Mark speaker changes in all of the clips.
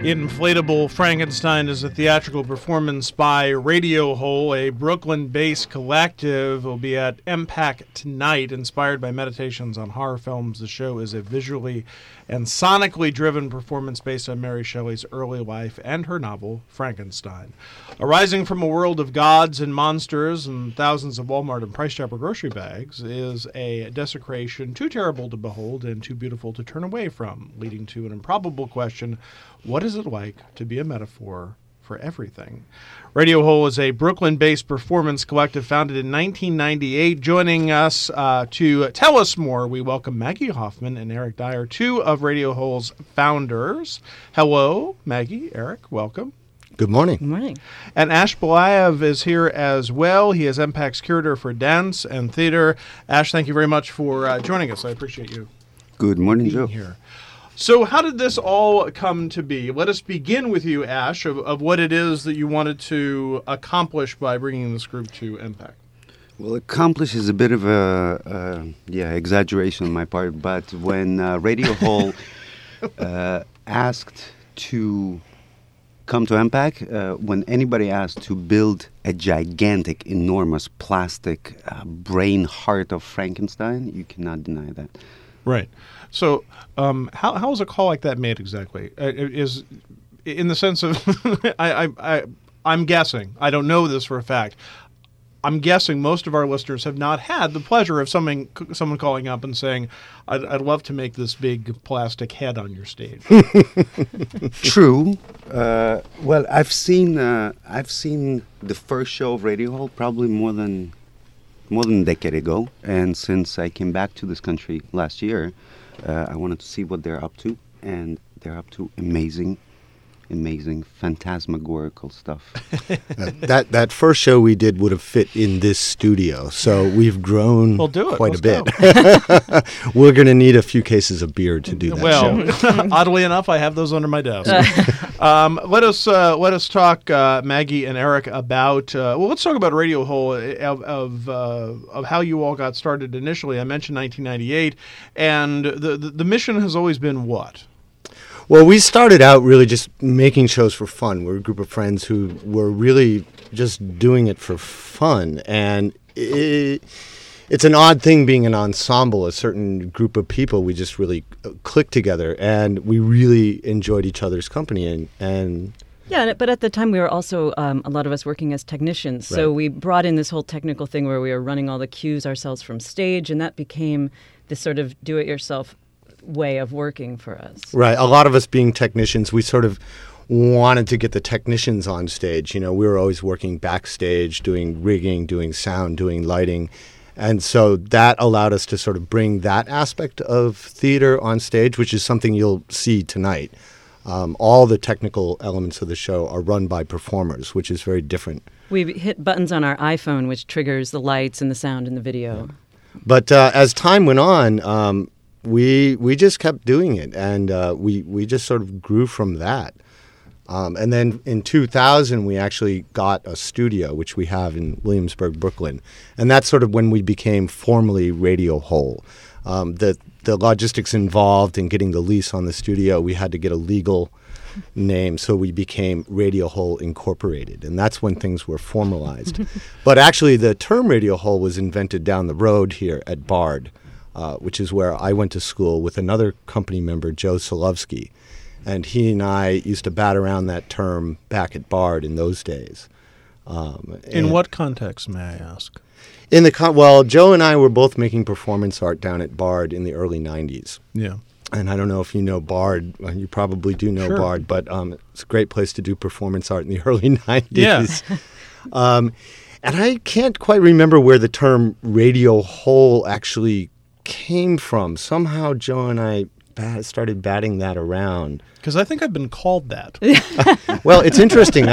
Speaker 1: Inflatable Frankenstein is a theatrical performance by Radio Hole, a Brooklyn-based collective. Will be at MPAC tonight, inspired by meditations on horror films. The show is a visually and sonically driven performance based on Mary Shelley's early life and her novel, Frankenstein. Arising from a world of gods and monsters and thousands of Walmart and Price Chopper grocery bags is a desecration too terrible to behold and too beautiful to turn away from, leading to an improbable question: what is it like to be a metaphor for everything? Radio Hole is a Brooklyn-based performance collective founded in 1998. Joining us to tell us more, we welcome Maggie Hoffman and Eric Dyer, two of Radio Hole's founders. Hello, Maggie, Eric, welcome.
Speaker 2: Good morning.
Speaker 3: Good morning.
Speaker 1: And Ash Belayev is here as well. He is MPAC's curator for dance and theater. Ash, thank you very much for joining us. I appreciate you.
Speaker 2: Good morning, Joe.
Speaker 1: Here. So how did this all come to be? Let us begin with you, Ash, of what it is that you wanted to accomplish by bringing this group to MPAC.
Speaker 2: Well, accomplish is a bit of a exaggeration on my part, but when Radio Hole asked to come to MPAC, when anybody asked to build a gigantic, enormous plastic brain heart of Frankenstein, you cannot deny that.
Speaker 1: Right. So, how is a call like that made exactly? Is in the sense of, I'm guessing. I don't know this for a fact. I'm guessing most of our listeners have not had the pleasure of someone calling up and saying, "I'd love to make this big plastic head on your stage."
Speaker 2: True. Well, I've seen the first show of Radio Hole probably more than a decade ago, and since I came back to this country last year, I wanted to see what they're up to, and they're up to amazing, phantasmagorical stuff.
Speaker 4: That first show we did would have fit in this studio, so we've grown quite a bit. We're going to need a few cases of beer to do that
Speaker 1: show. Oddly enough, I have those under my desk. Let us talk, Maggie and Eric, about let's talk about Radio Hole, of how you all got started initially. I mentioned 1998, and the mission has always been what?
Speaker 4: Well, we started out really just making shows for fun. We're a group of friends who were really just doing it for fun. And it's an odd thing being an ensemble, a certain group of people. We just really clicked together, and we really enjoyed each other's company. And
Speaker 3: yeah, but at the time we were also, a lot of us working as technicians. So we brought in this whole technical thing where we were running all the cues ourselves from stage, and that became this sort of do-it-yourself way of working for us.
Speaker 4: Right. A lot of us being technicians, we sort of wanted to get the technicians on stage. You know, we were always working backstage, doing rigging, doing sound, doing lighting. And so that allowed us to sort of bring that aspect of theater on stage, which is something you'll see tonight. All the technical elements of the show are run by performers, which is very different.
Speaker 3: We hit buttons on our iPhone, which triggers the lights and the sound and the video.
Speaker 4: Yeah. But as time went on, we just kept doing it, and we just sort of grew from that. And then in 2000, we actually got a studio, which we have in Williamsburg, Brooklyn. And that's sort of when we became formally Radio Hole. The logistics involved in getting the lease on the studio, we had to get a legal name, so we became Radio Hole Incorporated. And that's when things were formalized. But actually, the term Radio Hole was invented down the road here at Bard, which is where I went to school with another company member, Joe Solovsky. And he and I used to bat around that term back at Bard in those days.
Speaker 1: In what context, may I ask?
Speaker 4: Well, Joe and I were both making performance art down at Bard in the early 90s.
Speaker 1: Yeah.
Speaker 4: And I don't know if you know Bard. You probably do know Bard, but it's a great place to do performance art in the early 90s.
Speaker 1: Yeah.
Speaker 4: And I can't quite remember where the term Radio Hole actually came from. Somehow Joe and I started batting that around.
Speaker 1: Because I think I've been called that.
Speaker 4: Well, it's interesting.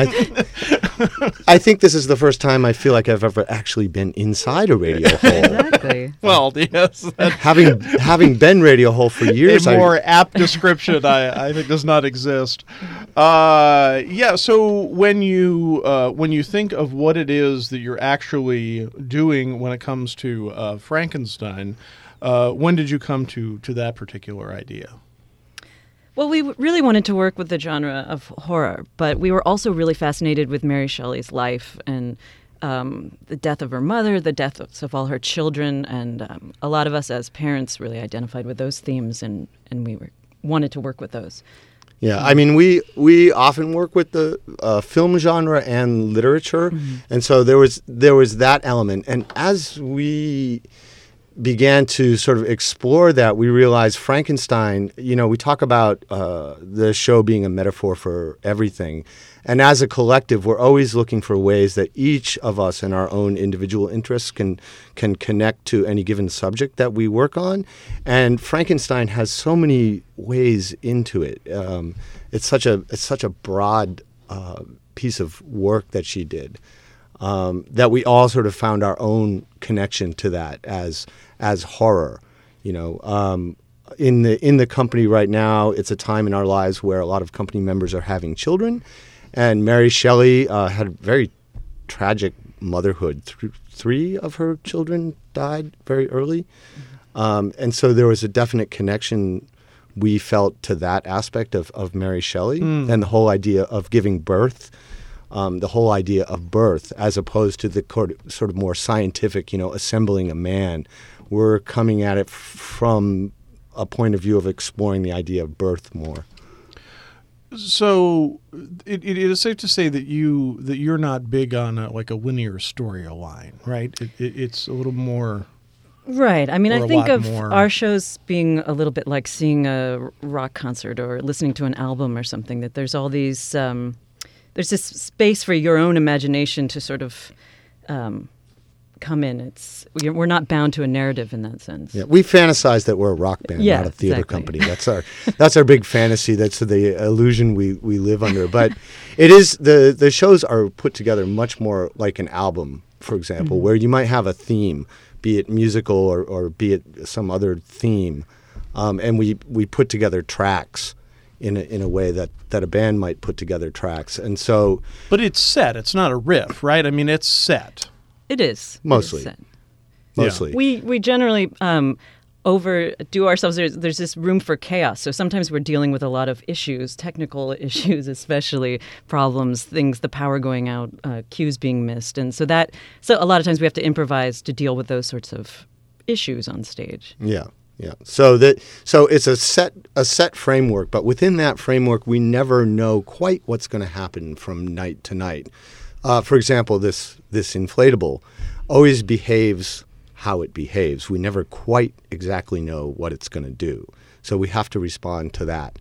Speaker 4: I think this is the first time I feel like I've ever actually been inside a Radio Hole.
Speaker 3: Exactly.
Speaker 1: Well, yes.
Speaker 4: Having been Radio Hole for years.
Speaker 1: A more apt description, I think, does not exist. Yeah, so when you think of what it is that you're actually doing when it comes to Frankenstein, when did you come to that particular idea?
Speaker 3: Well, we really wanted to work with the genre of horror, but we were also really fascinated with Mary Shelley's life and the death of her mother, the deaths of all her children, and a lot of us as parents really identified with those themes, and we wanted to work with those.
Speaker 4: Yeah, I mean, we often work with the film genre and literature, and so there was that element. And as we began to sort of explore that, we realized Frankenstein, we talk about the show being a metaphor for everything. And as a collective, we're always looking for ways that each of us in our own individual interests can connect to any given subject that we work on. And Frankenstein has so many ways into it. It's such a broad piece of work that she did, that we all sort of found our own connection to that as horror. In the company right now, it's a time in our lives where a lot of company members are having children. And Mary Shelley had a very tragic motherhood. 3 of her children died very early. And so there was a definite connection we felt to that aspect of Mary Shelley and the whole idea of giving birth, the whole idea of birth, as opposed to the sort of more scientific, assembling a man. We're coming at it from a point of view of exploring the idea of birth more.
Speaker 1: So it is safe to say that you're not big on a linear storyline, right? It's a little more.
Speaker 3: Right. I mean, I think of
Speaker 1: more.
Speaker 3: Our shows being a little bit like seeing a rock concert or listening to an album or something, that there's all these, there's this space for your own imagination to sort of come in. We're not bound to a narrative in that sense.
Speaker 4: Yeah, we fantasize that we're a rock band, not a theater company. That's our big fantasy. That's the illusion we live under. But it is the shows are put together much more like an album, for example, where you might have a theme, be it musical or be it some other theme, and we put together tracks in a way that a band might put together tracks. And so,
Speaker 1: but it's set. It's not a riff, right? I mean, it's set.
Speaker 3: It is.
Speaker 4: Mostly.
Speaker 3: Mostly. We generally overdo ourselves. There's this room for chaos. So sometimes we're dealing with a lot of issues, technical issues especially, problems, things, the power going out, cues being missed. And so a lot of times we have to improvise to deal with those sorts of issues on stage.
Speaker 4: Yeah. Yeah. So it's a set framework, but within that framework we never know quite what's going to happen from night to night. For example, this inflatable always behaves how it behaves. We never quite exactly know what it's going to do. So we have to respond to that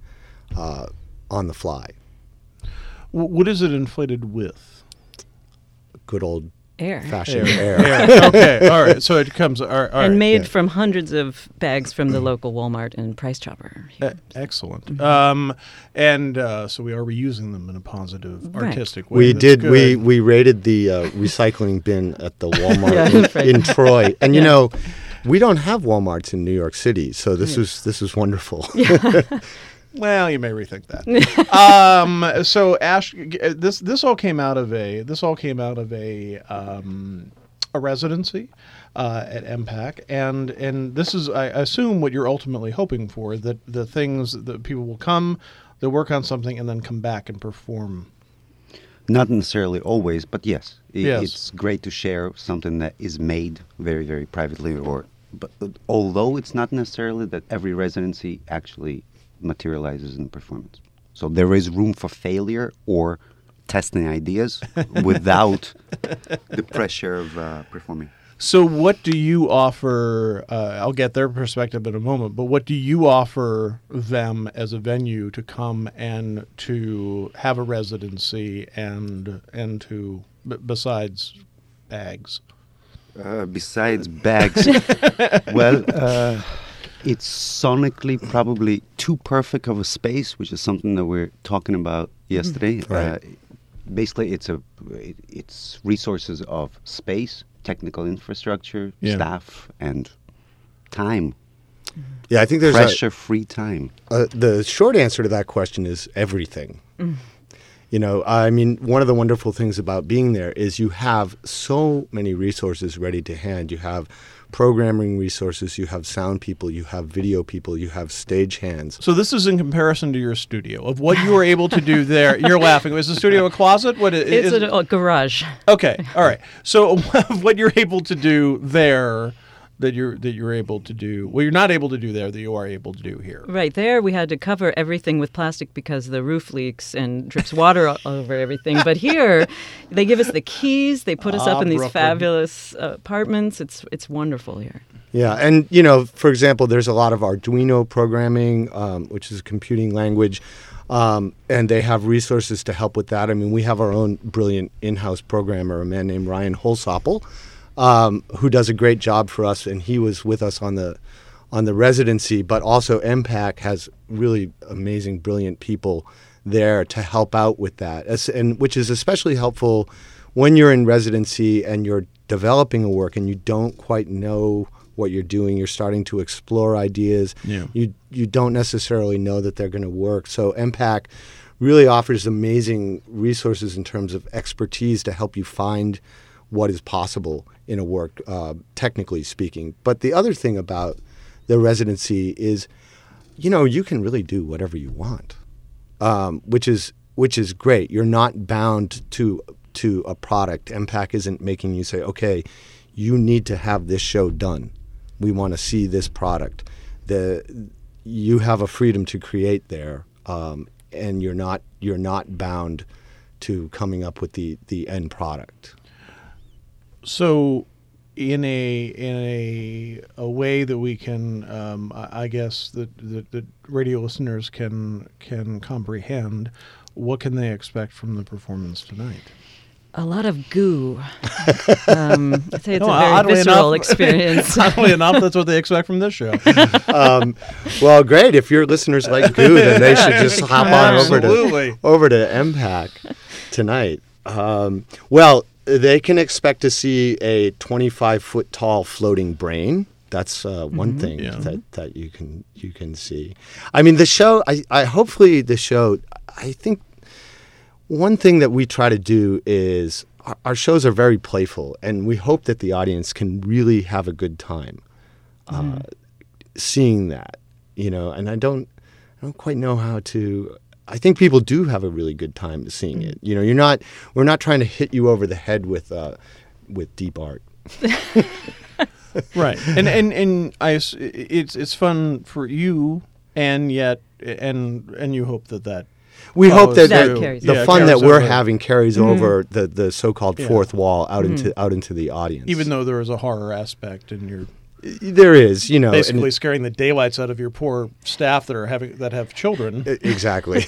Speaker 4: on the fly.
Speaker 1: What is it inflated with?
Speaker 4: Good old
Speaker 3: air.
Speaker 4: Fashioned air.
Speaker 1: Okay, all right. So it comes... All right.
Speaker 3: And made from hundreds of bags from the local Walmart and Price Chopper.
Speaker 1: Excellent. So we are reusing them in a positive, artistic way.
Speaker 4: We did. We raided the recycling bin at the Walmart in Troy. And, we don't have Walmarts in New York City, so this was wonderful.
Speaker 3: Yeah.
Speaker 1: Well, you may rethink that. So Ash, this all came out of a residency at MPAC, and this is, I assume, what you're ultimately hoping for, that the things that people will come, they'll work on something, and then come back and perform.
Speaker 2: Not necessarily always, but yes. It's great to share something that is made very, very privately, but although it's not necessarily that every residency actually materializes in performance. So there is room for failure or testing ideas without the pressure of performing.
Speaker 1: So what do you offer? I'll get their perspective in a moment, but what do you offer them as a venue to come and to have a residency and to besides bags?
Speaker 2: Besides bags, well, it's sonically probably too perfect of a space, which is something that we're talking about yesterday.
Speaker 4: Right.
Speaker 2: Basically, it's resources of space, technical infrastructure, staff, and time.
Speaker 4: Yeah, I think there's
Speaker 2: pressure-free time.
Speaker 4: The short answer to that question is everything. You know, I mean, one of the wonderful things about being there is you have so many resources ready to hand. You have programming resources, you have sound people, you have video people, you have stage hands.
Speaker 1: So this is in comparison to your studio, of what you were able to do there. You're laughing. Is the studio a closet? What is
Speaker 3: it's a garage.
Speaker 1: Okay, all right. So what you're able to do there that you're able to do, well, you're not able to do there that you are able to do here.
Speaker 3: Right there, we had to cover everything with plastic because the roof leaks and drips water all over everything. But here, they give us the keys. They put us up in these
Speaker 1: Brooklyn.
Speaker 3: fabulous apartments. It's wonderful here.
Speaker 4: Yeah, and you know, for example, there's a lot of Arduino programming, which is a computing language, and they have resources to help with that. I mean, we have our own brilliant in-house programmer, a man named Ryan Holsoppel, who does a great job for us, and he was with us on the residency. But also, MPAC has really amazing, brilliant people there to help out with that, and which is especially helpful when you're in residency and you're developing a work and you don't quite know what you're doing. You're starting to explore ideas.
Speaker 1: Yeah.
Speaker 4: You don't necessarily know that they're going to work. So MPAC really offers amazing resources in terms of expertise to help you find what is possible in a work, technically speaking. But the other thing about the residency is, you know, you can really do whatever you want, which is great. You're not bound to a product. MPAC isn't making you say, okay, you need to have this show done. We want to see this product. You have a freedom to create there, and you're not bound to coming up with the end product.
Speaker 1: So, in a way that we can, I guess that radio listeners can comprehend, what can they expect from the performance tonight?
Speaker 3: A lot of goo. I'd say it's a very visceral experience.
Speaker 1: Oddly enough, that's what they expect from this show.
Speaker 4: Well, great. If your listeners like goo, then they should just hop on over to MPAC tonight. Well, they can expect to see a 25-foot tall floating brain. That's one thing that you can see. I mean, the show. I hopefully the show. I think one thing that we try to do is our shows are very playful, and we hope that the audience can really have a good time seeing that. You know, and I don't quite know how to. I think people do have a really good time seeing it. You know, we're not trying to hit you over the head with deep art.
Speaker 1: Right, and it's fun for you, and yet and you hope that.
Speaker 4: We hope that
Speaker 3: the
Speaker 4: fun that we're having carries over the so-called fourth wall out into the audience.
Speaker 1: Even though there is a horror aspect in your.
Speaker 4: There is, you know,
Speaker 1: basically scaring the daylights out of your poor staff that have children.
Speaker 4: Exactly.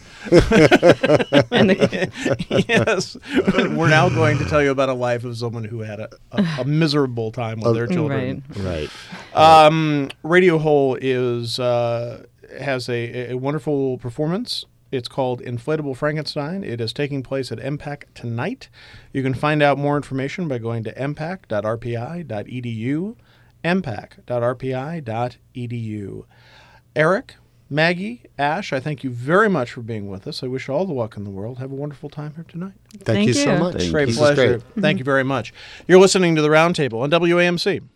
Speaker 1: Yes, we're now going to tell you about a life of someone who had a miserable time with their children.
Speaker 4: Right.
Speaker 1: Radio Hole has a wonderful performance. It's called Inflatable Frankenstein. It is taking place at MPAC tonight. You can find out more information by going to mpac.rpi.edu. mpac.rpi.edu. Eric, Maggie, Ash, I thank you very much for being with us. I wish you all the luck in the world. Have a wonderful time here tonight.
Speaker 4: Thank you so much.
Speaker 1: Great pleasure. Thank you very much. You're listening to The Roundtable on WAMC.